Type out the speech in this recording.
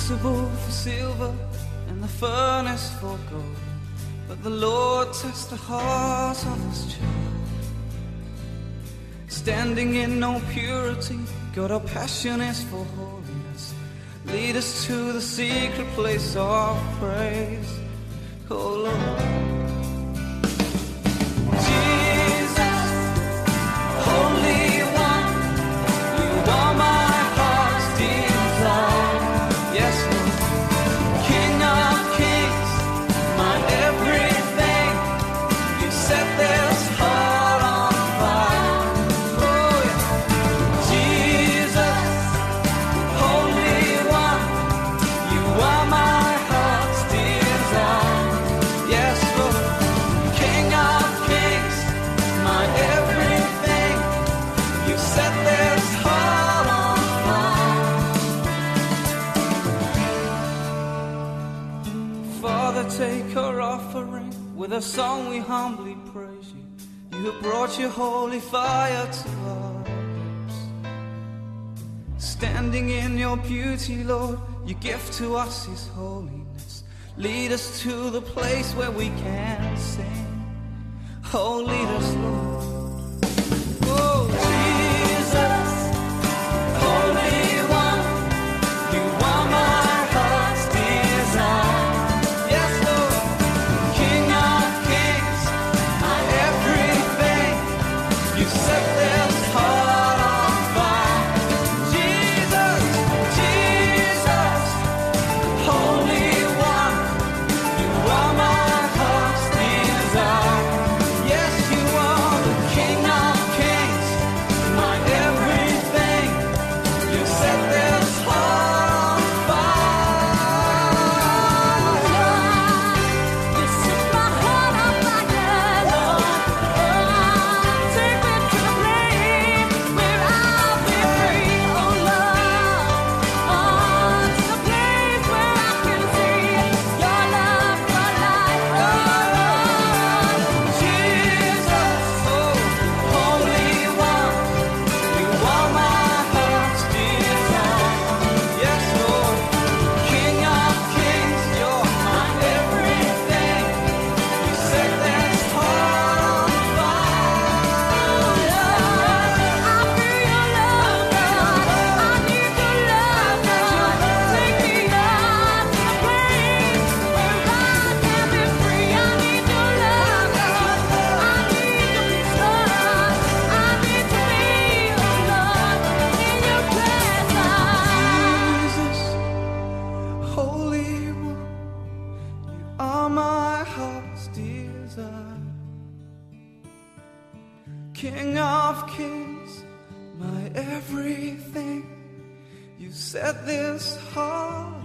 crucible for silver and the furnace for gold, but the Lord tests the heart of his child. Standing in no purity, God, our passion is for holiness. Lead us to the secret place of praise, oh Lord. Jesus, Holy One, you are my heart's desire. Yes, Lord. King of kings, my everything, you set this heart on fire. Oh yeah. Jesus, Holy One, you are my heart's desire. Yes, Lord. King of kings, my everything, you set this heart on fire. Father, take our offering. With a song we humbly praise you. You have brought your holy fire to our lips. Standing in your beauty, Lord, you give to us his holiness. Lead us to the place where we can sing. Oh, lead us, Lord. Oh, Jesus, Holy One, you are my heart's desire. Yes, Lord. King of kings, my everything, you set this heart on fire. Jesus, Jesus, Holy One, you are my heart's desire. Yes, you are the King of kings, my everything, you set this heart on fire. You set my heart on fire, Lord. Take me to the place where I'll be free, oh Lord. To the place where I can see your love, your light, oh Lord. Jesus, oh, Holy One, you are my heart's desire. Yes, Lord. King of kings, you're my everything. You set this heart on fire. I feel your love, God. I need your love, God. Take me out to the place where I can be free. I need your love, God. I need to be strong. I need to be, oh Lord, in your presence. Jesus, Holy One, you are my heart's desire. King of kings, my everything, you set this heart